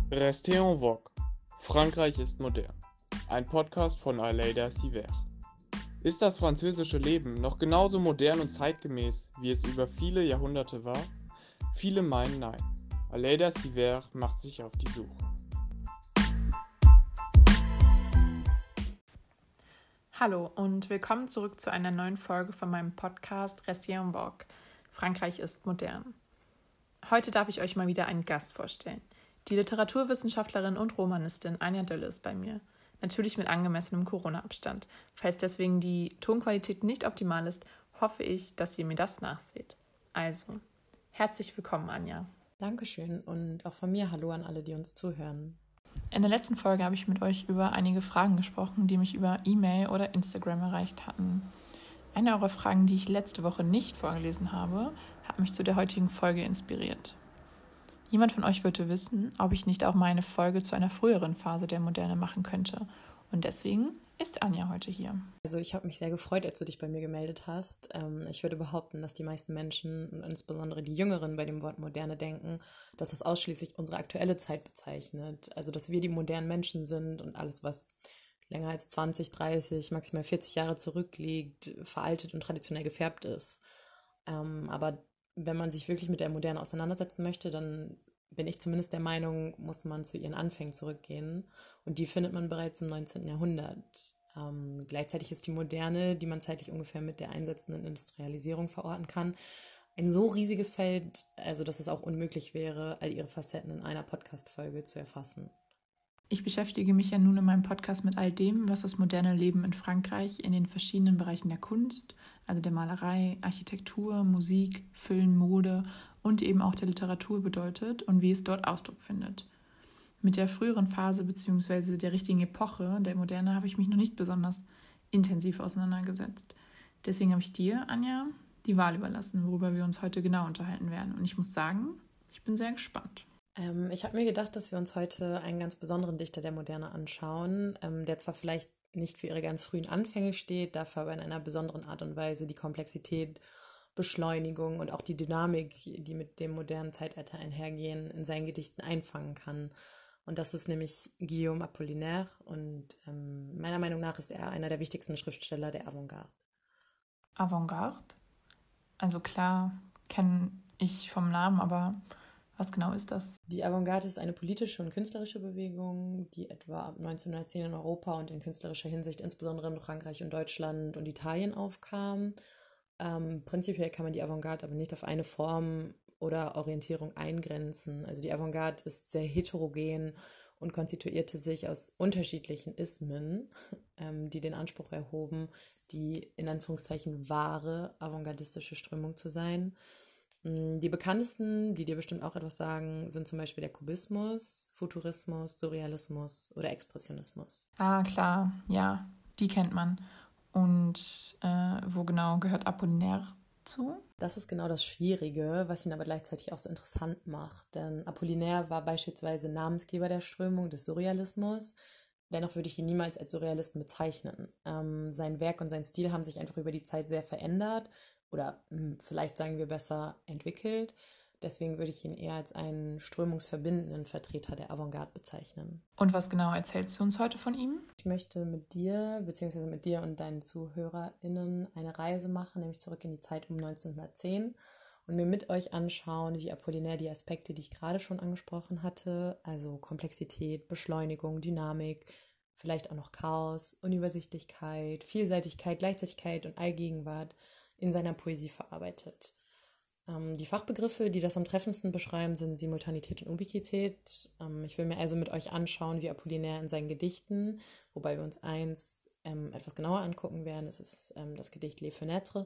Restez en vogue. Frankreich ist modern. Ein Podcast von Aleida Siver. Ist das französische Leben noch genauso modern und zeitgemäß, wie es über viele Jahrhunderte war? Viele meinen nein. Aleida Siver macht sich auf die Suche. Hallo und willkommen zurück zu einer neuen Folge von meinem Podcast Restez en vogue. Frankreich ist modern. Heute darf ich euch mal wieder einen Gast vorstellen. Die Literaturwissenschaftlerin und Romanistin Anja Dölle ist bei mir. Natürlich mit angemessenem Corona-Abstand. Falls deswegen die Tonqualität nicht optimal ist, hoffe ich, dass ihr mir das nachseht. Also, herzlich willkommen, Anja. Dankeschön und auch von mir hallo an alle, die uns zuhören. In der letzten Folge habe ich mit euch über einige Fragen gesprochen, die mich über E-Mail oder Instagram erreicht hatten. Eine eurer Fragen, die ich letzte Woche nicht vorgelesen habe, hat mich zu der heutigen Folge inspiriert. Jemand von euch würde wissen, ob ich nicht auch mal eine Folge zu einer früheren Phase der Moderne machen könnte. Und deswegen ist Anja heute hier. Also ich habe mich sehr gefreut, als du dich bei mir gemeldet hast. Ich würde behaupten, dass die meisten Menschen, und insbesondere die Jüngeren, bei dem Wort Moderne denken, dass das ausschließlich unsere aktuelle Zeit bezeichnet. Also dass wir die modernen Menschen sind und alles, was länger als 20, 30, maximal 40 Jahre zurückliegt, veraltet und traditionell gefärbt ist. Aber wenn man sich wirklich mit der Moderne auseinandersetzen möchte, dann bin ich zumindest der Meinung, muss man zu ihren Anfängen zurückgehen. Und die findet man bereits im 19. Jahrhundert. Gleichzeitig ist die Moderne, die man zeitlich ungefähr mit der einsetzenden Industrialisierung verorten kann, ein so riesiges Feld, also dass es auch unmöglich wäre, all ihre Facetten in einer Podcast-Folge zu erfassen. Ich beschäftige mich ja nun in meinem Podcast mit all dem, was das moderne Leben in Frankreich in den verschiedenen Bereichen der Kunst, also der Malerei, Architektur, Musik, Film, Mode und eben auch der Literatur bedeutet und wie es dort Ausdruck findet. Mit der früheren Phase bzw. der richtigen Epoche der Moderne habe ich mich noch nicht besonders intensiv auseinandergesetzt. Deswegen habe ich dir, Anja, die Wahl überlassen, worüber wir uns heute genau unterhalten werden. Und ich muss sagen, ich bin sehr gespannt. Ich habe mir gedacht, dass wir uns heute einen ganz besonderen Dichter der Moderne anschauen, der zwar vielleicht nicht für ihre ganz frühen Anfänge steht, dafür aber in einer besonderen Art und Weise die Komplexität, Beschleunigung und auch die Dynamik, die mit dem modernen Zeitalter einhergehen, in seinen Gedichten einfangen kann. Und das ist nämlich Guillaume Apollinaire und meiner Meinung nach ist er einer der wichtigsten Schriftsteller der Avantgarde. Avantgarde? Also klar, kenne ich vom Namen, aber was genau ist das? Die Avantgarde ist eine politische und künstlerische Bewegung, die etwa ab 1910 in Europa und in künstlerischer Hinsicht insbesondere in Frankreich und Deutschland und Italien aufkam. Prinzipiell kann man die Avantgarde aber nicht auf eine Form oder Orientierung eingrenzen. Also die Avantgarde ist sehr heterogen und konstituierte sich aus unterschiedlichen Ismen, die den Anspruch erhoben, die in Anführungszeichen wahre avantgardistische Strömung zu sein. Die bekanntesten, die dir bestimmt auch etwas sagen, sind zum Beispiel der Kubismus, Futurismus, Surrealismus oder Expressionismus. Ah, klar, ja, die kennt man. Und wo genau gehört Apollinaire zu? Das ist genau das Schwierige, was ihn aber gleichzeitig auch so interessant macht. Denn Apollinaire war beispielsweise Namensgeber der Strömung des Surrealismus. Dennoch würde ich ihn niemals als Surrealisten bezeichnen. Sein Werk und sein Stil haben sich einfach über die Zeit sehr verändert oder vielleicht sagen wir besser entwickelt. Deswegen würde ich ihn eher als einen strömungsverbindenden Vertreter der Avantgarde bezeichnen. Und was genau erzählst du uns heute von ihm? Ich möchte mit dir, beziehungsweise mit dir und deinen ZuhörerInnen eine Reise machen, nämlich zurück in die Zeit um 1910 und mir mit euch anschauen, wie Apollinaire die Aspekte, die ich gerade schon angesprochen hatte, also Komplexität, Beschleunigung, Dynamik, vielleicht auch noch Chaos, Unübersichtlichkeit, Vielseitigkeit, Gleichzeitigkeit und Allgegenwart in seiner Poesie verarbeitet. Die Fachbegriffe, die das am treffendsten beschreiben, sind Simultanität und Ubiquität. Ich will mir also mit euch anschauen, wie Apollinaire in seinen Gedichten, wobei wir uns eins etwas genauer angucken werden, es ist das Gedicht Les Fenêtres,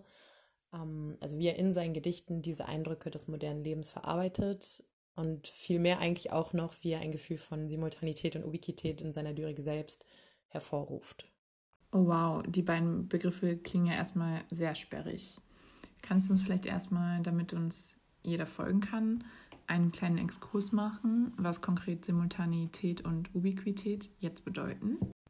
also wie er in seinen Gedichten diese Eindrücke des modernen Lebens verarbeitet und vielmehr eigentlich auch noch, wie er ein Gefühl von Simultanität und Ubiquität in seiner Lyrik selbst hervorruft. Oh wow, die beiden Begriffe klingen ja erstmal sehr sperrig. Kannst du uns vielleicht erstmal, damit uns jeder folgen kann, einen kleinen Exkurs machen, was konkret Simultanität und Ubiquität jetzt bedeuten?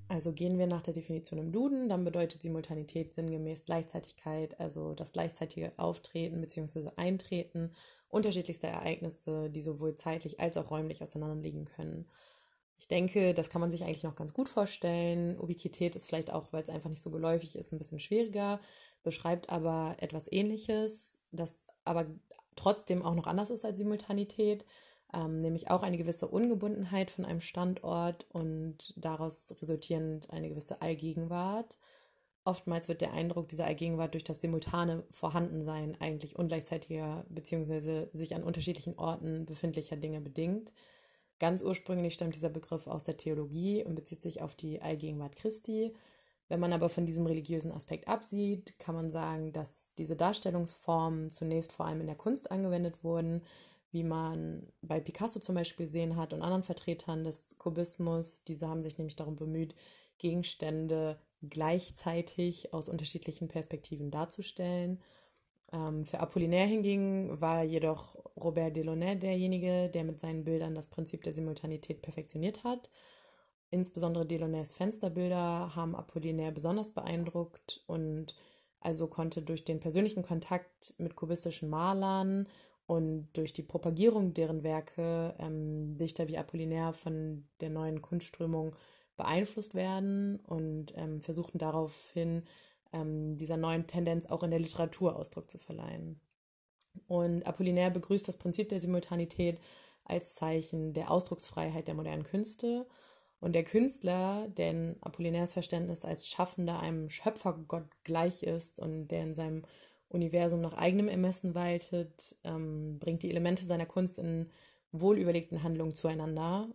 Also gehen wir nach der Definition im Duden, dann bedeutet Simultanität sinngemäß Gleichzeitigkeit, also das gleichzeitige Auftreten bzw. Eintreten unterschiedlichster Ereignisse, die sowohl zeitlich als auch räumlich auseinanderliegen können. Ich denke, das kann man sich eigentlich noch ganz gut vorstellen. Ubiquität ist vielleicht auch, weil es einfach nicht so geläufig ist, ein bisschen schwieriger, beschreibt aber etwas Ähnliches, das aber trotzdem auch noch anders ist als Simultanität, nämlich auch eine gewisse Ungebundenheit von einem Standort und daraus resultierend eine gewisse Allgegenwart. Oftmals wird der Eindruck dieser Allgegenwart durch das simultane Vorhandensein eigentlich ungleichzeitiger bzw. sich an unterschiedlichen Orten befindlicher Dinge bedingt. Ganz ursprünglich stammt dieser Begriff aus der Theologie und bezieht sich auf die Allgegenwart Christi. Wenn man aber von diesem religiösen Aspekt absieht, kann man sagen, dass diese Darstellungsformen zunächst vor allem in der Kunst angewendet wurden, wie man bei Picasso zum Beispiel gesehen hat und anderen Vertretern des Kubismus. Diese haben sich nämlich darum bemüht, Gegenstände gleichzeitig aus unterschiedlichen Perspektiven darzustellen. Für Apollinaire hingegen war jedoch Robert Delaunay derjenige, der mit seinen Bildern das Prinzip der Simultanität perfektioniert hat. Insbesondere Delaunays Fensterbilder haben Apollinaire besonders beeindruckt und also konnte durch den persönlichen Kontakt mit kubistischen Malern und durch die Propagierung deren Werke Dichter wie Apollinaire von der neuen Kunstströmung beeinflusst werden und versuchten daraufhin dieser neuen Tendenz auch in der Literatur Ausdruck zu verleihen. Und Apollinaire begrüßt das Prinzip der Simultanität als Zeichen der Ausdrucksfreiheit der modernen Künste. Und der Künstler, der in Apollinaires Verständnis als Schaffender einem Schöpfergott gleich ist und der in seinem Universum nach eigenem Ermessen waltet, bringt die Elemente seiner Kunst in wohlüberlegten Handlungen zueinander,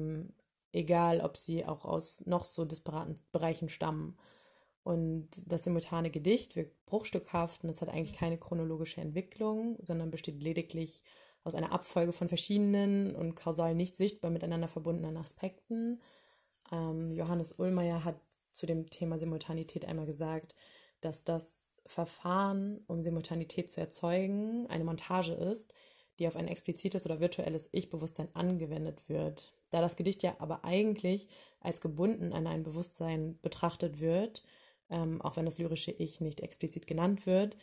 egal ob sie auch aus noch so disparaten Bereichen stammen. Und das simultane Gedicht wirkt bruchstückhaft und es hat eigentlich keine chronologische Entwicklung, sondern besteht lediglich aus einer Abfolge von verschiedenen und kausal nicht sichtbar miteinander verbundenen Aspekten. Johannes Ullmayer hat zu dem Thema Simultanität einmal gesagt, dass das Verfahren, um Simultanität zu erzeugen, eine Montage ist, die auf ein explizites oder virtuelles Ich-Bewusstsein angewendet wird. Da das Gedicht ja aber eigentlich als gebunden an ein Bewusstsein betrachtet wird, auch wenn das lyrische Ich nicht explizit genannt wird,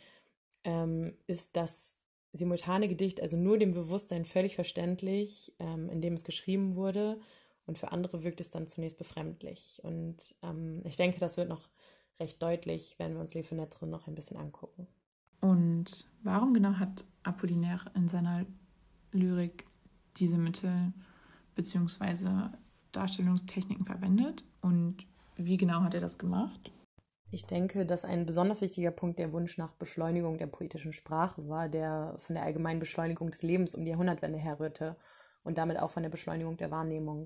ist das simultane Gedicht also nur dem Bewusstsein völlig verständlich, in dem es geschrieben wurde, und für andere wirkt es dann zunächst befremdlich. Und ich denke, das wird noch recht deutlich, wenn wir uns Le Fenêtre noch ein bisschen angucken. Und warum genau hat Apollinaire in seiner Lyrik diese Mittel bzw. Darstellungstechniken verwendet und wie genau hat er das gemacht? Ich denke, dass ein besonders wichtiger Punkt der Wunsch nach Beschleunigung der poetischen Sprache war, der von der allgemeinen Beschleunigung des Lebens um die Jahrhundertwende herrührte und damit auch von der Beschleunigung der Wahrnehmung.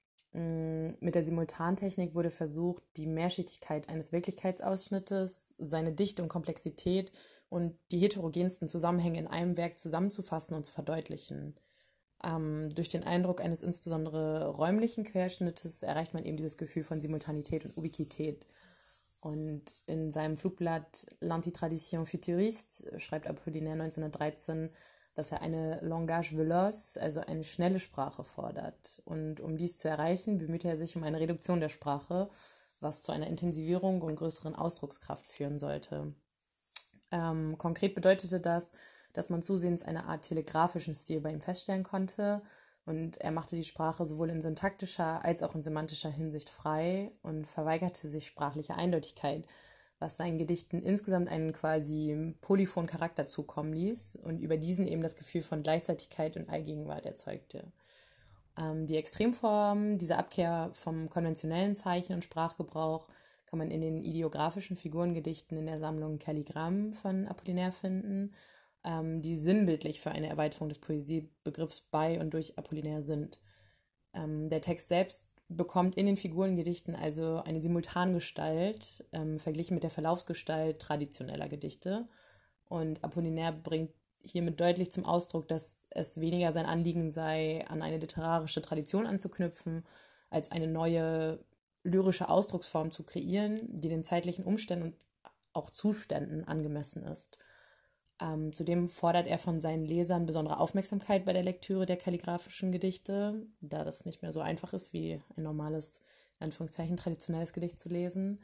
Mit der Simultantechnik wurde versucht, die Mehrschichtigkeit eines Wirklichkeitsausschnittes, seine Dichte und Komplexität und die heterogensten Zusammenhänge in einem Werk zusammenzufassen und zu verdeutlichen. Durch den Eindruck eines insbesondere räumlichen Querschnittes erreicht man eben dieses Gefühl von Simultanität und Ubiquität. Und in seinem Flugblatt L'Antitradition futuriste schreibt Apollinaire 1913, dass er eine langage veloce, also eine schnelle Sprache fordert. Und um dies zu erreichen, bemüht er sich um eine Reduktion der Sprache, was zu einer Intensivierung und größeren Ausdruckskraft führen sollte. Konkret bedeutete das, dass man zusehends eine Art telegrafischen Stil bei ihm feststellen konnte, und er machte die Sprache sowohl in syntaktischer als auch in semantischer Hinsicht frei und verweigerte sich sprachliche Eindeutigkeit, was seinen Gedichten insgesamt einen quasi polyphonen Charakter zukommen ließ und über diesen eben das Gefühl von Gleichzeitigkeit und Allgegenwart erzeugte. Die Extremform dieser Abkehr vom konventionellen Zeichen- und Sprachgebrauch kann man in den ideografischen Figurengedichten in der Sammlung Calligramm von Apollinaire finden, die sinnbildlich für eine Erweiterung des Poesiebegriffs bei und durch Apollinaire sind. Der Text selbst bekommt in den Figurengedichten also eine Simultangestalt, verglichen mit der Verlaufsgestalt traditioneller Gedichte. Und Apollinaire bringt hiermit deutlich zum Ausdruck, dass es weniger sein Anliegen sei, an eine literarische Tradition anzuknüpfen, als eine neue lyrische Ausdrucksform zu kreieren, die den zeitlichen Umständen und auch Zuständen angemessen ist. Zudem fordert er von seinen Lesern besondere Aufmerksamkeit bei der Lektüre der kalligraphischen Gedichte, da das nicht mehr so einfach ist wie ein normales in Anführungszeichen, traditionelles Gedicht zu lesen.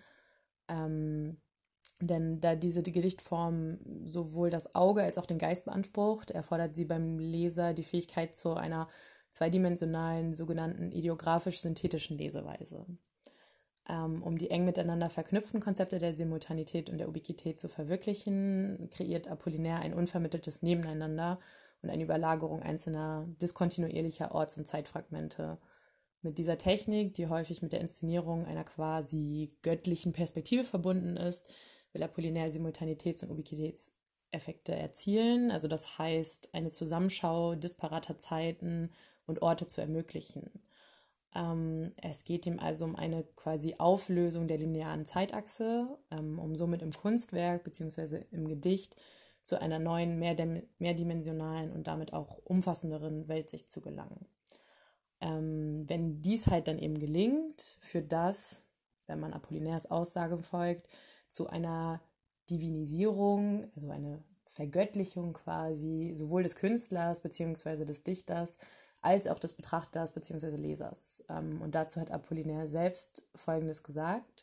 Denn da diese Gedichtform sowohl das Auge als auch den Geist beansprucht, erfordert sie beim Leser die Fähigkeit zu einer zweidimensionalen, sogenannten ideografisch-synthetischen Leseweise. Um die eng miteinander verknüpften Konzepte der Simultanität und der Ubiquität zu verwirklichen, kreiert Apollinaire ein unvermitteltes Nebeneinander und eine Überlagerung einzelner diskontinuierlicher Orts- und Zeitfragmente. Mit dieser Technik, die häufig mit der Inszenierung einer quasi göttlichen Perspektive verbunden ist, will Apollinaire Simultanitäts- und Ubiquitätseffekte erzielen, also das heißt, eine Zusammenschau disparater Zeiten und Orte zu ermöglichen. Es geht ihm also um eine quasi Auflösung der linearen Zeitachse, um somit im Kunstwerk bzw. im Gedicht zu einer neuen, mehrdimensionalen und damit auch umfassenderen Weltsicht zu gelangen. Wenn dies halt dann eben gelingt, führt das, wenn man Apollinaires Aussage folgt, zu einer Divinisierung, also eine Vergöttlichung quasi, sowohl des Künstlers bzw. des Dichters, als auch des Betrachters bzw. Lesers. Und dazu hat Apollinaire selbst Folgendes gesagt.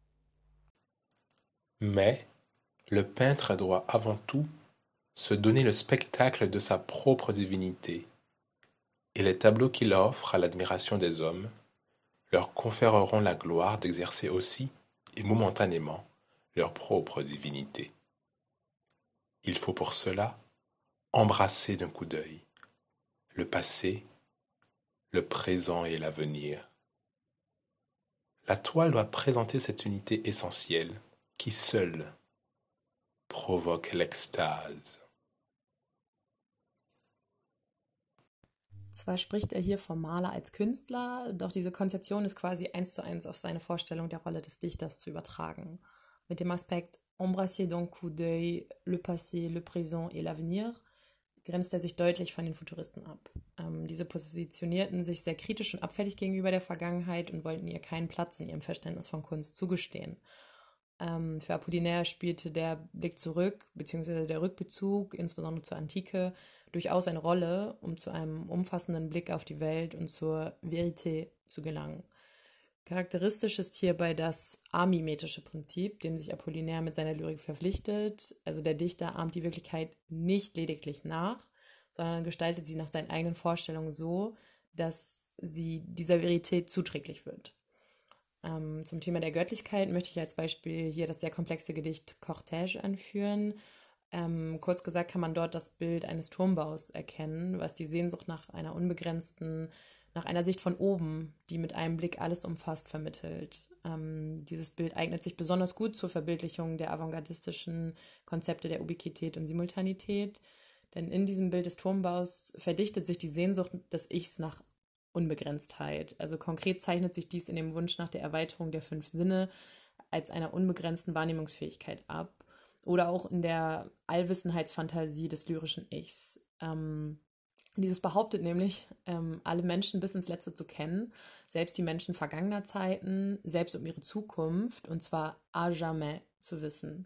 Mais le peintre doit avant tout se donner le spectacle de sa propre divinité, et les tableaux qu'il offre à l'admiration des hommes leur conféreront la gloire d'exercer aussi, et momentanément, leur propre divinité. Il faut pour cela embrasser d'un coup d'œil le passé, le présent et l'avenir. La toile doit présenter cette unité essentielle qui seule provoque l'extase. Zwar spricht er hier vom Maler als Künstler, doch diese Konzeption ist quasi 1:1 auf seine Vorstellung der Rolle des Dichters zu übertragen. Mit dem Aspekt embrasser d'un coup d'œil le passé, le présent et l'avenir grenzt er sich deutlich von den Futuristen ab. Diese positionierten sich sehr kritisch und abfällig gegenüber der Vergangenheit und wollten ihr keinen Platz in ihrem Verständnis von Kunst zugestehen. Für Apollinaire spielte der Blick zurück, beziehungsweise der Rückbezug, insbesondere zur Antike, durchaus eine Rolle, um zu einem umfassenden Blick auf die Welt und zur Vérité zu gelangen. Charakteristisch ist hierbei das amimetische Prinzip, dem sich Apollinaire mit seiner Lyrik verpflichtet. Also der Dichter ahmt die Wirklichkeit nicht lediglich nach, sondern gestaltet sie nach seinen eigenen Vorstellungen so, dass sie dieser Verität zuträglich wird. Zum Thema der Göttlichkeit möchte ich als Beispiel hier das sehr komplexe Gedicht Cortège anführen. Kurz gesagt kann man dort das Bild eines Turmbaus erkennen, was die Sehnsucht nach einer unbegrenzten, nach einer Sicht von oben, die mit einem Blick alles umfasst, vermittelt. Dieses Bild eignet sich besonders gut zur Verbildlichung der avantgardistischen Konzepte der Ubiquität und Simultanität, denn in diesem Bild des Turmbaus verdichtet sich die Sehnsucht des Ichs nach Unbegrenztheit. Also konkret zeichnet sich dies in dem Wunsch nach der Erweiterung der 5 Sinne als einer unbegrenzten Wahrnehmungsfähigkeit ab oder auch in der Allwissenheitsfantasie des lyrischen Ichs. Dieses behauptet nämlich, alle Menschen bis ins Letzte zu kennen, selbst die Menschen vergangener Zeiten, selbst um ihre Zukunft, und zwar à jamais zu wissen.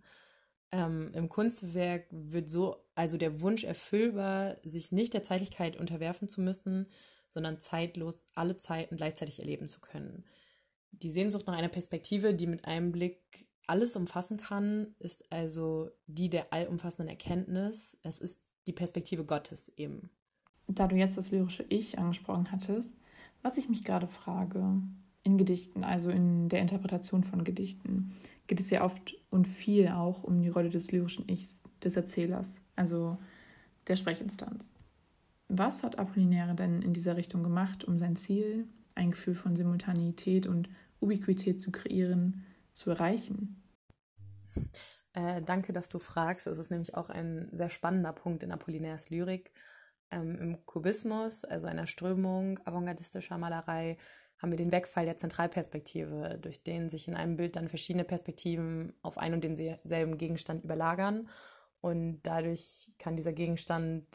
Im Kunstwerk wird so also der Wunsch erfüllbar, sich nicht der Zeitlichkeit unterwerfen zu müssen, sondern zeitlos alle Zeiten gleichzeitig erleben zu können. Die Sehnsucht nach einer Perspektive, die mit einem Blick alles umfassen kann, ist also die der allumfassenden Erkenntnis. Es ist die Perspektive Gottes eben. Da du jetzt das lyrische Ich angesprochen hattest, was ich mich gerade frage, in Gedichten, also in der Interpretation von Gedichten, geht es ja oft und viel auch um die Rolle des lyrischen Ichs, des Erzählers, also der Sprechinstanz. Was hat Apollinaire denn in dieser Richtung gemacht, um sein Ziel, ein Gefühl von Simultaneität und Ubiquität zu kreieren, zu erreichen? Danke, dass du fragst. Es ist nämlich auch ein sehr spannender Punkt in Apollinaires Lyrik. Im Kubismus, also einer Strömung avantgardistischer Malerei, haben wir den Wegfall der Zentralperspektive, durch den sich in einem Bild dann verschiedene Perspektiven auf einen und denselben Gegenstand überlagern. Und dadurch kann dieser Gegenstand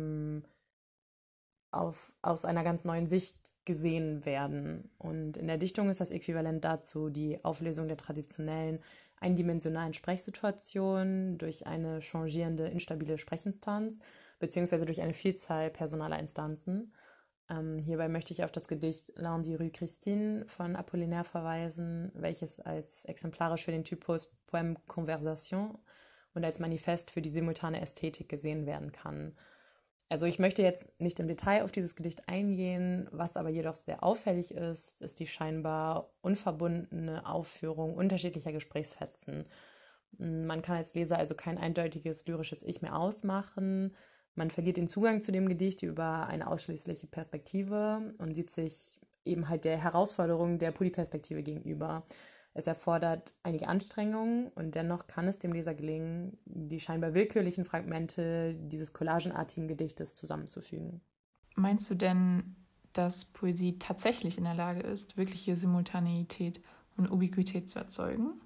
aus einer ganz neuen Sicht gesehen werden. Und in der Dichtung ist das Äquivalent dazu die Auflösung der traditionellen eindimensionalen Sprechsituation durch eine changierende, instabile Sprechinstanz beziehungsweise durch eine Vielzahl personaler Instanzen. Hierbei möchte ich auf das Gedicht Lundi Rue Christine von Apollinaire verweisen, welches als exemplarisch für den Typus Poème Conversation und als Manifest für die simultane Ästhetik gesehen werden kann. Also ich möchte jetzt nicht im Detail auf dieses Gedicht eingehen, was aber jedoch sehr auffällig ist die scheinbar unverbundene Aufführung unterschiedlicher Gesprächsfetzen. Man kann als Leser also kein eindeutiges lyrisches Ich mehr ausmachen. Man verliert den Zugang zu dem Gedicht über eine ausschließliche Perspektive und sieht sich eben halt der Herausforderung der Polyperspektive gegenüber. Es erfordert einige Anstrengungen und dennoch kann es dem Leser gelingen, die scheinbar willkürlichen Fragmente dieses collagenartigen Gedichtes zusammenzufügen. Meinst du denn, dass Poesie tatsächlich in der Lage ist, wirkliche Simultaneität und Ubiquität zu erzeugen?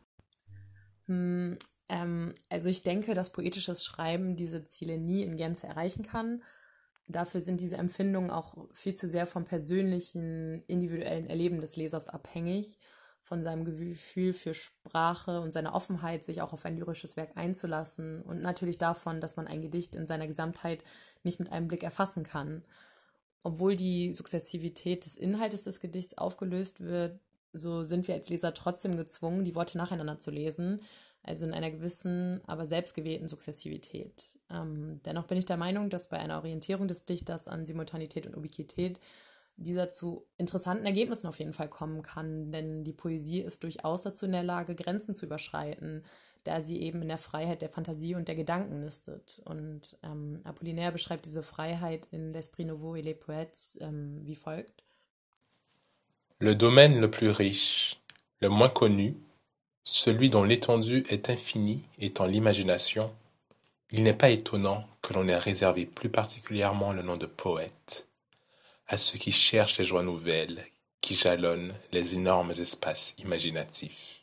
Also ich denke, dass poetisches Schreiben diese Ziele nie in Gänze erreichen kann. Dafür sind diese Empfindungen auch viel zu sehr vom persönlichen, individuellen Erleben des Lesers abhängig, von seinem Gefühl für Sprache und seiner Offenheit, sich auch auf ein lyrisches Werk einzulassen und natürlich davon, dass man ein Gedicht in seiner Gesamtheit nicht mit einem Blick erfassen kann. Obwohl die Sukzessivität des Inhaltes des Gedichts aufgelöst wird, so sind wir als Leser trotzdem gezwungen, die Worte nacheinander zu lesen, also in einer gewissen, aber selbstgewählten Sukzessivität. Dennoch bin ich der Meinung, dass bei einer Orientierung des Dichters an Simultanität und Ubiquität dieser zu interessanten Ergebnissen auf jeden Fall kommen kann, denn die Poesie ist durchaus dazu in der Lage, Grenzen zu überschreiten, da sie eben in der Freiheit der Fantasie und der Gedanken nistet. Und Apollinaire beschreibt diese Freiheit in L'Esprit Nouveau et les Poètes wie folgt. Le domaine le plus riche, le moins connu, celui dont l'étendue est infinie étant l'imagination, il n'est pas étonnant que l'on ait réservé plus particulièrement le nom de poète à ceux qui cherchent les joies nouvelles, qui jalonnent les énormes espaces imaginatifs.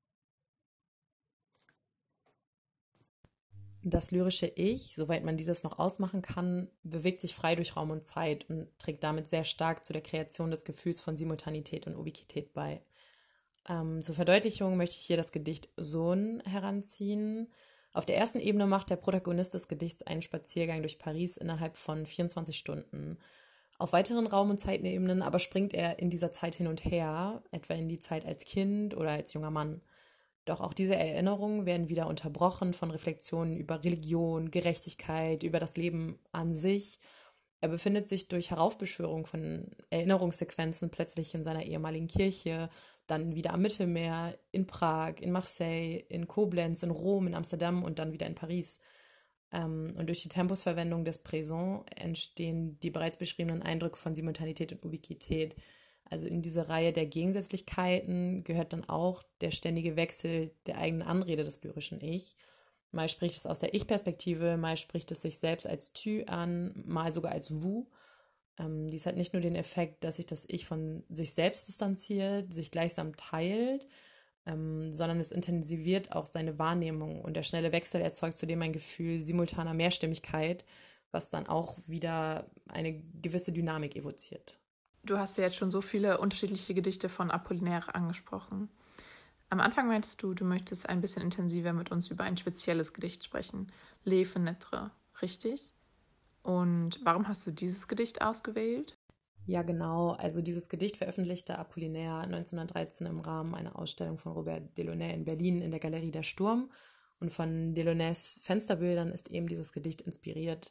Das lyrische Ich, soweit man dieses noch ausmachen kann, bewegt sich frei durch Raum und Zeit und trägt damit sehr stark zu der Kreation des Gefühls von Simultanität und Ubiquität bei. Zur Verdeutlichung möchte ich hier das Gedicht Sohn heranziehen. Auf der ersten Ebene macht der Protagonist des Gedichts einen Spaziergang durch Paris innerhalb von 24 Stunden. Auf weiteren Raum- und Zeitebenen aber springt er in dieser Zeit hin und her, etwa in die Zeit als Kind oder als junger Mann. Doch auch diese Erinnerungen werden wieder unterbrochen von Reflexionen über Religion, Gerechtigkeit, über das Leben an sich. Er befindet sich durch Heraufbeschwörung von Erinnerungssequenzen plötzlich in seiner ehemaligen Kirche, dann wieder am Mittelmeer, in Prag, in Marseille, in Koblenz, in Rom, in Amsterdam und dann wieder in Paris. Und durch die Tempusverwendung des Présent entstehen die bereits beschriebenen Eindrücke von Simultanität und Ubiquität. Also in diese Reihe der Gegensätzlichkeiten gehört dann auch der ständige Wechsel der eigenen Anrede des lyrischen Ich. Mal spricht es aus der Ich-Perspektive, mal spricht es sich selbst als tu an, mal sogar als vous. Dies hat nicht nur den Effekt, dass sich das Ich von sich selbst distanziert, sich gleichsam teilt, sondern es intensiviert auch seine Wahrnehmung und der schnelle Wechsel erzeugt zudem ein Gefühl simultaner Mehrstimmigkeit, was dann auch wieder eine gewisse Dynamik evoziert. Du hast ja jetzt schon so viele unterschiedliche Gedichte von Apollinaire angesprochen. Am Anfang meintest du, du möchtest ein bisschen intensiver mit uns über ein spezielles Gedicht sprechen, Les Fenêtres, richtig? Und warum hast du dieses Gedicht ausgewählt? Ja, genau. Also dieses Gedicht veröffentlichte Apollinaire 1913 im Rahmen einer Ausstellung von Robert Delaunay in Berlin in der Galerie Der Sturm. Und von Delaunays Fensterbildern ist eben dieses Gedicht inspiriert.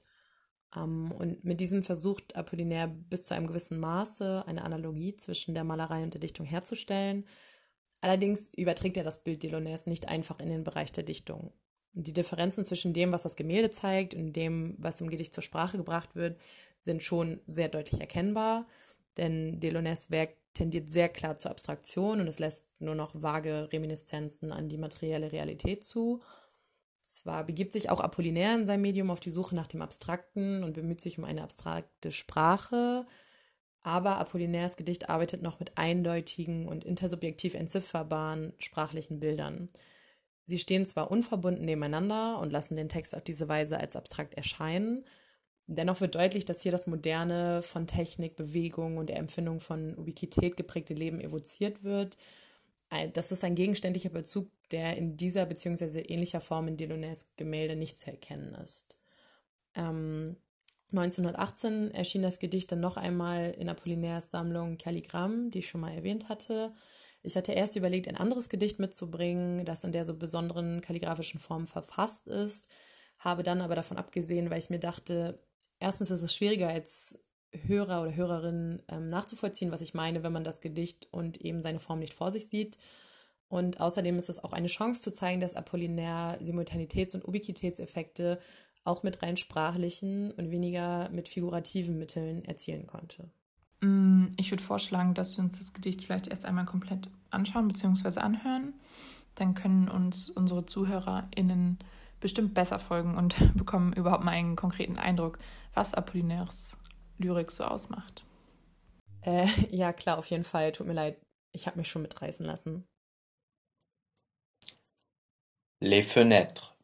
Und mit diesem versucht Apollinaire bis zu einem gewissen Maße eine Analogie zwischen der Malerei und der Dichtung herzustellen. Allerdings überträgt er das Bild Delaunays nicht einfach in den Bereich der Dichtung. Die Differenzen zwischen dem, was das Gemälde zeigt und dem, was im Gedicht zur Sprache gebracht wird, sind schon sehr deutlich erkennbar, denn Delaunays Werk tendiert sehr klar zur Abstraktion und es lässt nur noch vage Reminiszenzen an die materielle Realität zu. Zwar begibt sich auch Apollinaire in seinem Medium auf die Suche nach dem Abstrakten und bemüht sich um eine abstrakte Sprache, aber Apollinaires Gedicht arbeitet noch mit eindeutigen und intersubjektiv entzifferbaren sprachlichen Bildern. Sie stehen zwar unverbunden nebeneinander und lassen den Text auf diese Weise als abstrakt erscheinen, dennoch wird deutlich, dass hier das moderne, von Technik, Bewegung und der Empfindung von Ubiquität geprägte Leben evoziert wird. Das ist ein gegenständlicher Bezug, der in dieser bzw. ähnlicher Form in Delaunays Gemälde nicht zu erkennen ist. 1918 erschien das Gedicht dann noch einmal in Apollinaires Sammlung Kalligramm, die ich schon mal erwähnt hatte. Ich hatte erst überlegt, ein anderes Gedicht mitzubringen, das in der so besonderen kalligraphischen Form verfasst ist, habe dann aber davon abgesehen, weil ich mir dachte, erstens ist es schwieriger als Hörer oder Hörerin nachzuvollziehen, was ich meine, wenn man das Gedicht und eben seine Form nicht vor sich sieht. Und außerdem ist es auch eine Chance zu zeigen, dass Apollinaire Simultanitäts- und Ubiquitätseffekte auch mit rein sprachlichen und weniger mit figurativen Mitteln erzielen konnte. Ich würde vorschlagen, dass wir uns das Gedicht vielleicht erst einmal komplett anschauen bzw. anhören. Dann können uns unsere ZuhörerInnen bestimmt besser folgen und bekommen überhaupt mal einen konkreten Eindruck, was Apollinaires Lyrik so ausmacht. Ja, klar, auf jeden Fall. Tut mir leid, ich habe mich schon mitreißen lassen. Les fenêtres.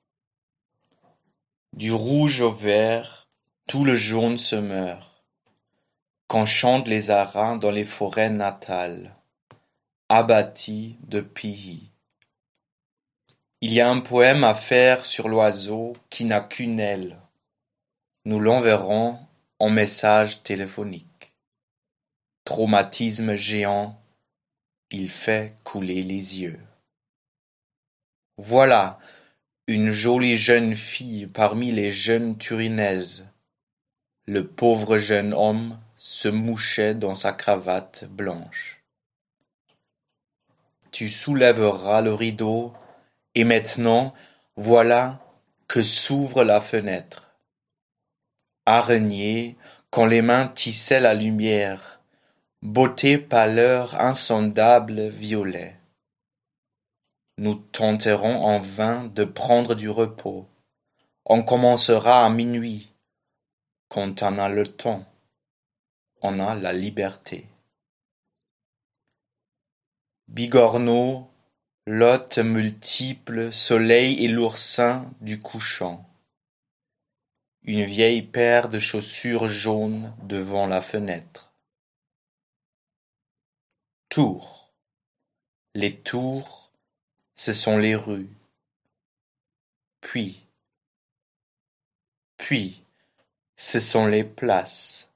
Du rouge au vert, tout le jaune se meurt, quand chantent les arins dans les forêts natales, abattis de Pihi. Il y a un poème à faire sur l'oiseau qui n'a qu'une aile. Nous l'enverrons en message téléphonique. Traumatisme géant, il fait couler les yeux. Voilà une jolie jeune fille parmi les jeunes turinaises. Le pauvre jeune homme se mouchait dans sa cravate blanche. Tu soulèveras le rideau, et maintenant, voilà que s'ouvre la fenêtre. Araignée, quand les mains tissaient la lumière, beauté pâleur insondable violet. Nous tenterons en vain de prendre du repos. On commencera à minuit. Quand on a le temps, on a la liberté. Bigorneau, l'hôte multiple, soleil et l'oursin du couchant. Une vieille paire de chaussures jaunes devant la fenêtre. Tours. Les tours, ce sont les rues. Puis, ce sont les places.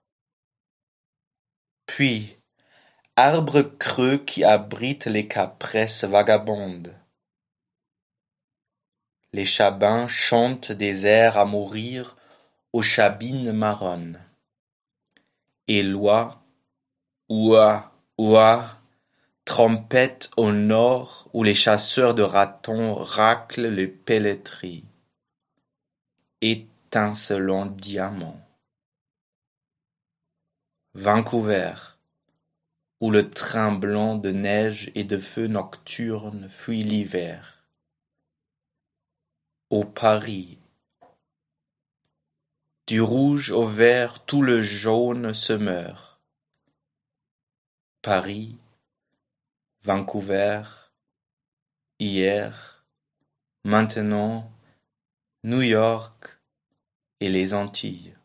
Puis, arbres creux qui abritent les capresses vagabondes. Les chabins chantent des airs à mourir aux chabines marronnes. Et l'oie, oua, oua, trompette au nord où les chasseurs de ratons raclent les pelleteries. Étincelant diamant. Vancouver, où le train blanc de neige et de feu nocturne fuit l'hiver. Au Paris, du rouge au vert tout le jaune se meurt. Paris, Vancouver, hier, maintenant, New York et les Antilles.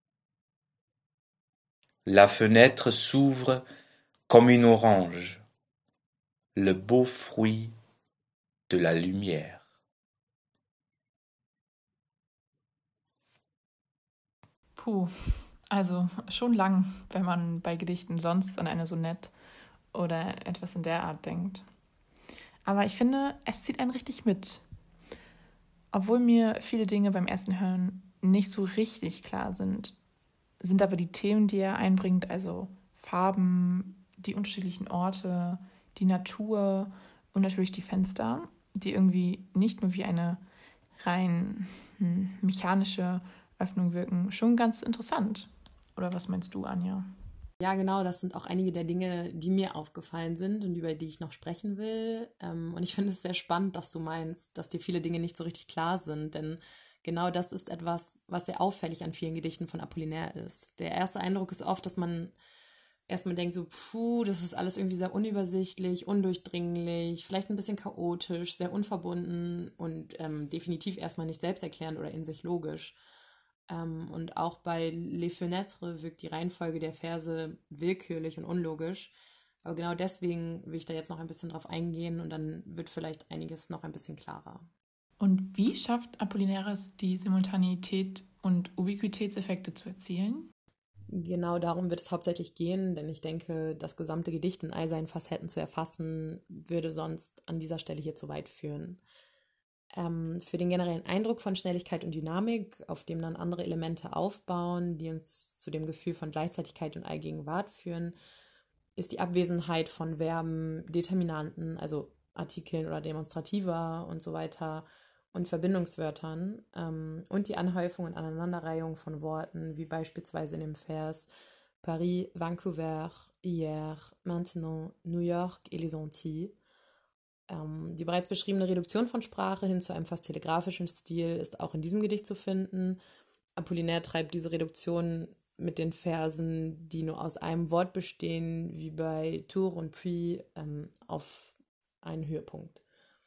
La fenêtre s'ouvre comme une orange, le beau fruit de la lumière. Puh, also schon lang, wenn man bei Gedichten sonst an eine Sonett oder etwas in der Art denkt. Aber ich finde, es zieht einen richtig mit. Obwohl mir viele Dinge beim ersten Hören nicht so richtig klar sind, sind aber die Themen, die er einbringt, also Farben, die unterschiedlichen Orte, die Natur und natürlich die Fenster, die irgendwie nicht nur wie eine rein mechanische Öffnung wirken, schon ganz interessant. Oder was meinst du, Anja? Ja, genau, das sind auch einige der Dinge, die mir aufgefallen sind und über die ich noch sprechen will. Und ich finde es sehr spannend, dass du meinst, dass dir viele Dinge nicht so richtig klar sind, denn genau das ist etwas, was sehr auffällig an vielen Gedichten von Apollinaire ist. Der erste Eindruck ist oft, dass man erstmal denkt so, das ist alles irgendwie sehr unübersichtlich, undurchdringlich, vielleicht ein bisschen chaotisch, sehr unverbunden und definitiv erstmal nicht selbsterklärend oder in sich logisch. Und auch bei Les Fenêtres wirkt die Reihenfolge der Verse willkürlich und unlogisch. Aber genau deswegen will ich da jetzt noch ein bisschen drauf eingehen und dann wird vielleicht einiges noch ein bisschen klarer. Und wie schafft Apollinaire es, die Simultaneität und Ubiquitätseffekte zu erzielen? Genau darum wird es hauptsächlich gehen, denn ich denke, das gesamte Gedicht in all seinen Facetten zu erfassen, würde sonst an dieser Stelle hier zu weit führen. Für den generellen Eindruck von Schnelligkeit und Dynamik, auf dem dann andere Elemente aufbauen, die uns zu dem Gefühl von Gleichzeitigkeit und Allgegenwart führen, ist die Abwesenheit von Verben, Determinanten, also Artikeln oder Demonstrativa und so weiter und Verbindungswörtern und die Anhäufung und Aneinanderreihung von Worten, wie beispielsweise in dem Vers Paris, Vancouver, hier, maintenant, New York et les Antilles. Die bereits beschriebene Reduktion von Sprache hin zu einem fast telegrafischen Stil ist auch in diesem Gedicht zu finden. Apollinaire treibt diese Reduktion mit den Versen, die nur aus einem Wort bestehen, wie bei Tour und Puis, auf einen Höhepunkt.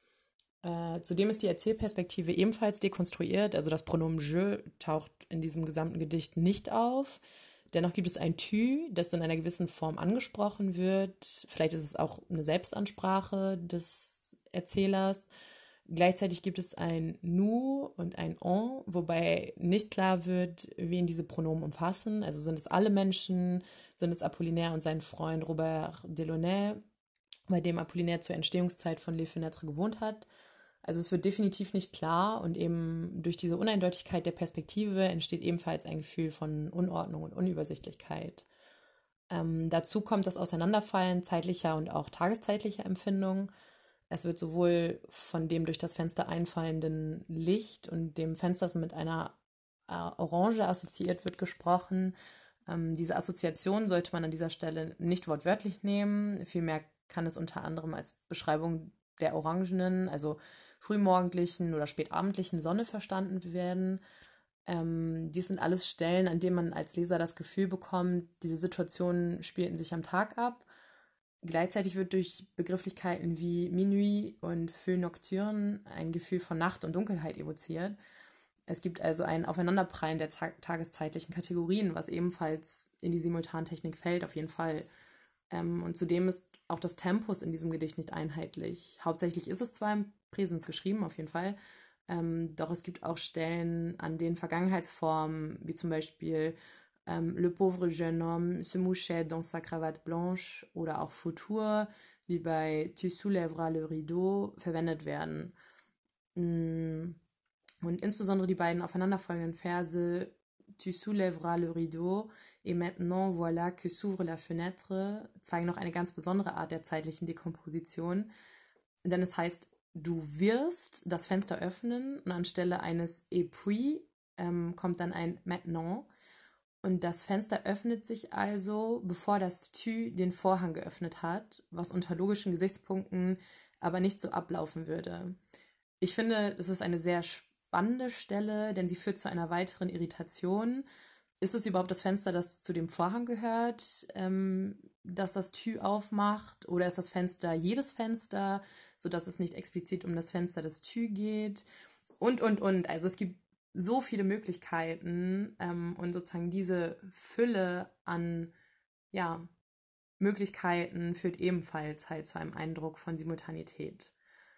Zudem ist die Erzählperspektive ebenfalls dekonstruiert, also das Pronomen je taucht in diesem gesamten Gedicht nicht auf. Dennoch gibt es ein tu, das in einer gewissen Form angesprochen wird. Vielleicht ist es auch eine Selbstansprache des Erzählers. Gleichzeitig gibt es ein nous und ein on, wobei nicht klar wird, wen diese Pronomen umfassen. Also sind es alle Menschen, sind es Apollinaire und sein Freund Robert Delaunay, bei dem Apollinaire zur Entstehungszeit von Les Fenêtres gewohnt hat. Also es wird definitiv nicht klar und eben durch diese Uneindeutigkeit der Perspektive entsteht ebenfalls ein Gefühl von Unordnung und Unübersichtlichkeit. Dazu kommt das Auseinanderfallen zeitlicher und auch tageszeitlicher Empfindungen. Es wird sowohl von dem durch das Fenster einfallenden Licht und dem Fenster, das mit einer Orange assoziiert wird, gesprochen. Diese Assoziation sollte man an dieser Stelle nicht wortwörtlich nehmen. Vielmehr kann es unter anderem als Beschreibung der orangenen, also frühmorgendlichen oder spätabendlichen Sonne verstanden werden. Dies sind alles Stellen, an denen man als Leser das Gefühl bekommt, diese Situationen spielten sich am Tag ab. Gleichzeitig wird durch Begrifflichkeiten wie Minuit und Feu nocturne ein Gefühl von Nacht und Dunkelheit evoziert. Es gibt also ein Aufeinanderprallen der tageszeitlichen Kategorien, was ebenfalls in die Simultantechnik fällt, auf jeden Fall. Und zudem ist auch das Tempus in diesem Gedicht nicht einheitlich. Hauptsächlich ist es zwar im Präsens geschrieben, auf jeden Fall, doch es gibt auch Stellen, an denen Vergangenheitsformen, wie zum Beispiel Le pauvre jeune homme se mouchait dans sa cravate blanche oder auch Futur, wie bei Tu soulèveras le rideau, verwendet werden. Und insbesondere die beiden aufeinanderfolgenden Verse Tu soulèveras le rideau et maintenant voilà que s'ouvre la fenêtre zeigen noch eine ganz besondere Art der zeitlichen Dekomposition, denn es heißt, du wirst das Fenster öffnen und anstelle eines et puis kommt dann ein maintenant und das Fenster öffnet sich also, bevor das tu den Vorhang geöffnet hat, was unter logischen Gesichtspunkten aber nicht so ablaufen würde. Ich finde, das ist eine sehr spannende Stelle, denn sie führt zu einer weiteren Irritation. Ist es überhaupt das Fenster, das zu dem Vorhang gehört, das das Tür aufmacht? Oder ist das Fenster jedes Fenster, sodass es nicht explizit um das Fenster des Tür geht? Und. Also es gibt so viele Möglichkeiten und sozusagen diese Fülle an Möglichkeiten führt ebenfalls halt zu einem Eindruck von Simultanität.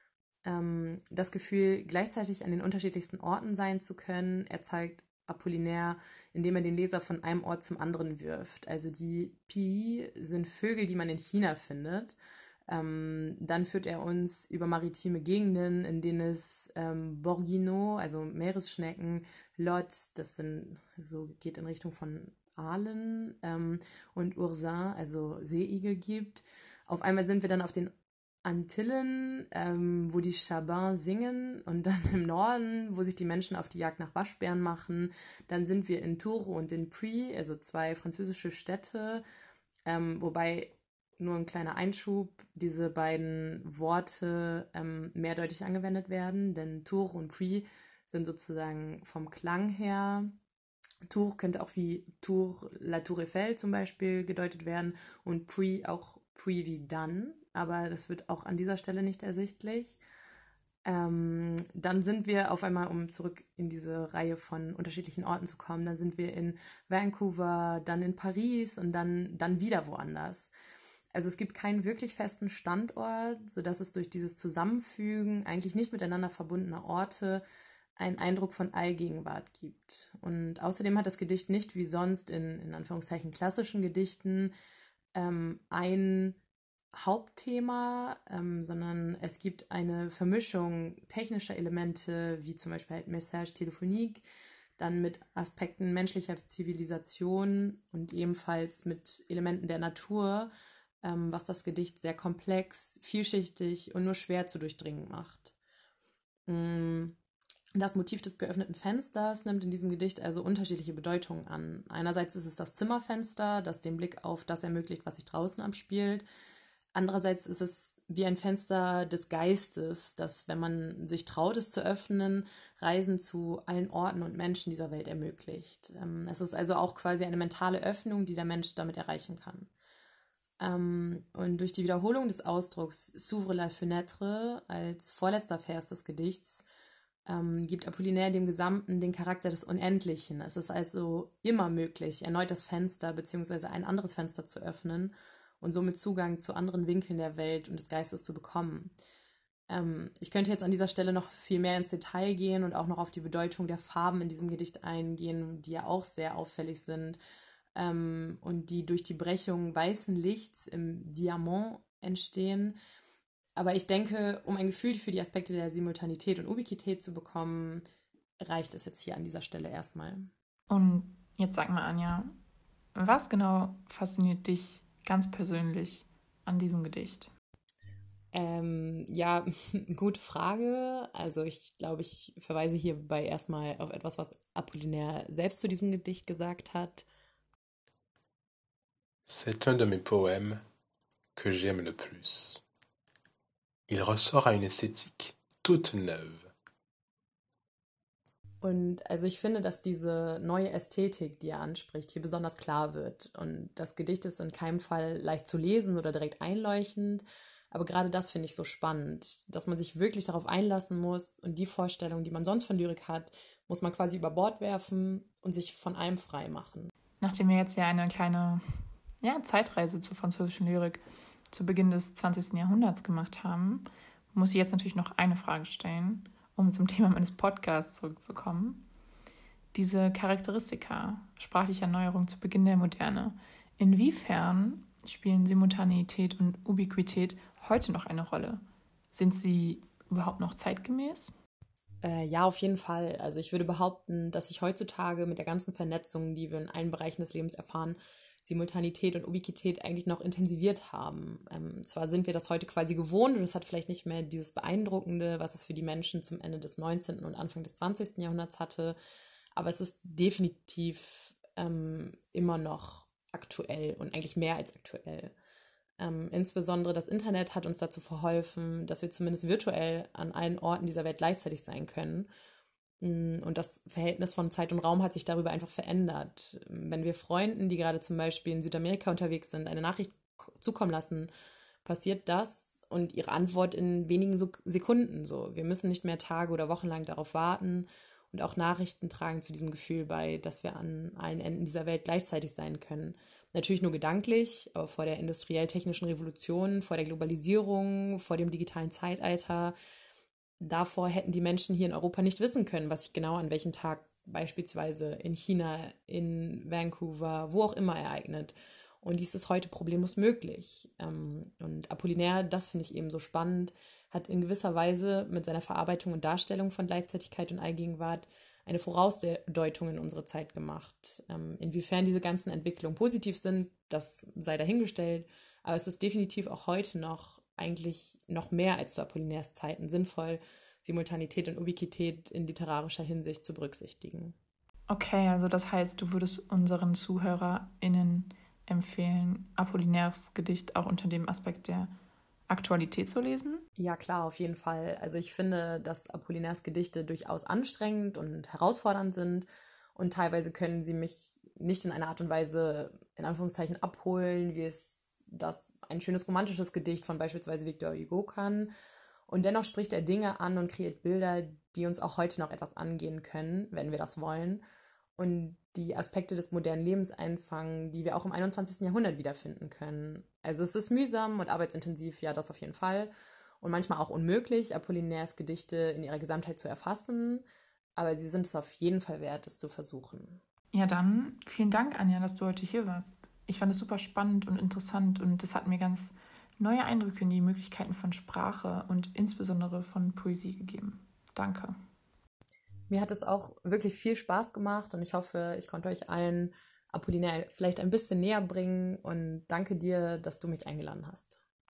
Das Gefühl, gleichzeitig an den unterschiedlichsten Orten sein zu können, erzeugt Apollinaire, indem er den Leser von einem Ort zum anderen wirft. Also die Pi sind Vögel, die man in China findet. Dann führt er uns über maritime Gegenden, in denen es Borgino, also Meeresschnecken, Lot, das sind geht in Richtung von Aalen, und Ursin, also Seeigel gibt. Auf einmal sind wir dann auf den Antillen, wo die Chabins singen und dann im Norden, wo sich die Menschen auf die Jagd nach Waschbären machen. Dann sind wir in Tours und in Puy, also 2 französische Städte, wobei nur ein kleiner Einschub, diese beiden Worte mehrdeutig angewendet werden, denn Tours und Puy sind sozusagen vom Klang her. Tours könnte auch wie Tour, La Tour Eiffel zum Beispiel gedeutet werden und Puy auch Puy wie dann, aber das wird auch an dieser Stelle nicht ersichtlich. Dann sind wir auf einmal, um zurück in diese Reihe von unterschiedlichen Orten zu kommen, dann sind wir in Vancouver, dann in Paris und dann wieder woanders. Also es gibt keinen wirklich festen Standort, sodass es durch dieses Zusammenfügen eigentlich nicht miteinander verbundener Orte einen Eindruck von Allgegenwart gibt. Und außerdem hat das Gedicht nicht wie sonst in Anführungszeichen klassischen Gedichten ein Hauptthema, sondern es gibt eine Vermischung technischer Elemente, wie zum Beispiel halt Message téléphonique, dann mit Aspekten menschlicher Zivilisation und ebenfalls mit Elementen der Natur, was das Gedicht sehr komplex, vielschichtig und nur schwer zu durchdringen macht. Das Motiv des geöffneten Fensters nimmt in diesem Gedicht also unterschiedliche Bedeutungen an. Einerseits ist es das Zimmerfenster, das den Blick auf das ermöglicht, was sich draußen abspielt. Andererseits ist es wie ein Fenster des Geistes, das, wenn man sich traut, es zu öffnen, Reisen zu allen Orten und Menschen dieser Welt ermöglicht. Es ist also auch quasi eine mentale Öffnung, die der Mensch damit erreichen kann. Und durch die Wiederholung des Ausdrucks S'ouvre la fenêtre als vorletzter Vers des Gedichts gibt Apollinaire dem Gesamten den Charakter des Unendlichen. Es ist also immer möglich, erneut das Fenster bzw. ein anderes Fenster zu öffnen und somit Zugang zu anderen Winkeln der Welt und des Geistes zu bekommen. Ich könnte jetzt an dieser Stelle noch viel mehr ins Detail gehen und auch noch auf die Bedeutung der Farben in diesem Gedicht eingehen, die ja auch sehr auffällig sind und die durch die Brechung weißen Lichts im Diamant entstehen. Aber ich denke, um ein Gefühl für die Aspekte der Simultanität und Ubiquität zu bekommen, reicht es jetzt hier an dieser Stelle erstmal. Und jetzt sag mal, Anja, was genau fasziniert dich ganz persönlich an diesem Gedicht? Ja, gute Frage. Also ich glaube, ich verweise hierbei erstmal auf etwas, was Apollinaire selbst zu diesem Gedicht gesagt hat. C'est un de mes poèmes que j'aime le plus. Il ressort à une esthétique toute neuve. Und also ich finde, dass diese neue Ästhetik, die er anspricht, hier besonders klar wird. Und das Gedicht ist in keinem Fall leicht zu lesen oder direkt einleuchtend. Aber gerade das finde ich so spannend, dass man sich wirklich darauf einlassen muss und die Vorstellung, die man sonst von Lyrik hat, muss man quasi über Bord werfen und sich von allem frei machen. Nachdem wir jetzt ja eine kleine Zeitreise zur französischen Lyrik zu Beginn des 20. Jahrhunderts gemacht haben, muss ich jetzt natürlich noch eine Frage stellen, um zum Thema meines Podcasts zurückzukommen. Diese Charakteristika sprachlicher Neuerung zu Beginn der Moderne, inwiefern spielen Simultaneität und Ubiquität heute noch eine Rolle? Sind sie überhaupt noch zeitgemäß? Ja, auf jeden Fall. Also ich würde behaupten, dass sich heutzutage mit der ganzen Vernetzung, die wir in allen Bereichen des Lebens erfahren, Simultanität und Ubiquität eigentlich noch intensiviert haben. Zwar sind wir das heute quasi gewohnt und es hat vielleicht nicht mehr dieses Beeindruckende, was es für die Menschen zum Ende des 19. und Anfang des 20. Jahrhunderts hatte, aber es ist definitiv immer noch aktuell und eigentlich mehr als aktuell. Insbesondere das Internet hat uns dazu verholfen, dass wir zumindest virtuell an allen Orten dieser Welt gleichzeitig sein können. Und das Verhältnis von Zeit und Raum hat sich darüber einfach verändert. Wenn wir Freunden, die gerade zum Beispiel in Südamerika unterwegs sind, eine Nachricht zukommen lassen, passiert das und ihre Antwort in wenigen Sekunden so. Wir müssen nicht mehr Tage oder Wochen lang darauf warten. Und auch Nachrichten tragen zu diesem Gefühl bei, dass wir an allen Enden dieser Welt gleichzeitig sein können. Natürlich nur gedanklich, aber vor der industriell-technischen Revolution, vor der Globalisierung, vor dem digitalen Zeitalter, davor hätten die Menschen hier in Europa nicht wissen können, was sich genau an welchem Tag beispielsweise in China, in Vancouver, wo auch immer ereignet. Und dies ist heute problemlos möglich. Und Apollinaire, das finde ich eben so spannend, hat in gewisser Weise mit seiner Verarbeitung und Darstellung von Gleichzeitigkeit und Allgegenwart eine Vorausdeutung in unsere Zeit gemacht. Inwiefern diese ganzen Entwicklungen positiv sind, das sei dahingestellt, aber es ist definitiv auch heute noch eigentlich noch mehr als zu Apollinaires Zeiten sinnvoll, Simultanität und Ubiquität in literarischer Hinsicht zu berücksichtigen. Okay, also das heißt, du würdest unseren ZuhörerInnen empfehlen, Apollinaires Gedicht auch unter dem Aspekt der Aktualität zu lesen? Ja, klar, auf jeden Fall. Also ich finde, dass Apollinaires Gedichte durchaus anstrengend und herausfordernd sind und teilweise können sie mich nicht in einer Art und Weise, in Anführungszeichen, abholen, wie es das ein schönes romantisches Gedicht von beispielsweise Victor Hugo kann. Und dennoch spricht er Dinge an und kreiert Bilder, die uns auch heute noch etwas angehen können, wenn wir das wollen. und die Aspekte des modernen Lebens einfangen, die wir auch im 21. Jahrhundert wiederfinden können. Also es ist mühsam und arbeitsintensiv, ja, das auf jeden Fall. Und manchmal auch unmöglich, Apollinaires Gedichte in ihrer Gesamtheit zu erfassen. Aber sie sind es auf jeden Fall wert, es zu versuchen. Ja, dann vielen Dank, Anja, dass du heute hier warst. Ich fand es super spannend und interessant und das hat mir ganz neue Eindrücke in die Möglichkeiten von Sprache und insbesondere von Poesie gegeben. Danke. Mir hat es auch wirklich viel Spaß gemacht und ich hoffe, ich konnte euch allen Apollinaire vielleicht ein bisschen näher bringen und danke dir, dass du mich eingeladen hast.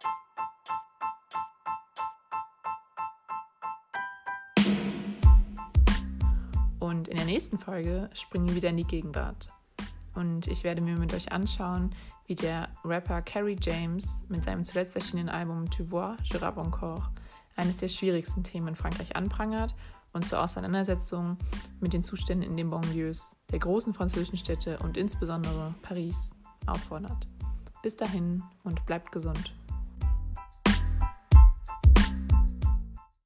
Und in der nächsten Folge springen wir wieder in die Gegenwart. Und ich werde mir mit euch anschauen, wie der Rapper Kerry James mit seinem zuletzt erschienenen Album Tu vois, je rappe encore eines der schwierigsten Themen in Frankreich anprangert und zur Auseinandersetzung mit den Zuständen in den Banlieues der großen französischen Städte und insbesondere Paris auffordert. Bis dahin und bleibt gesund.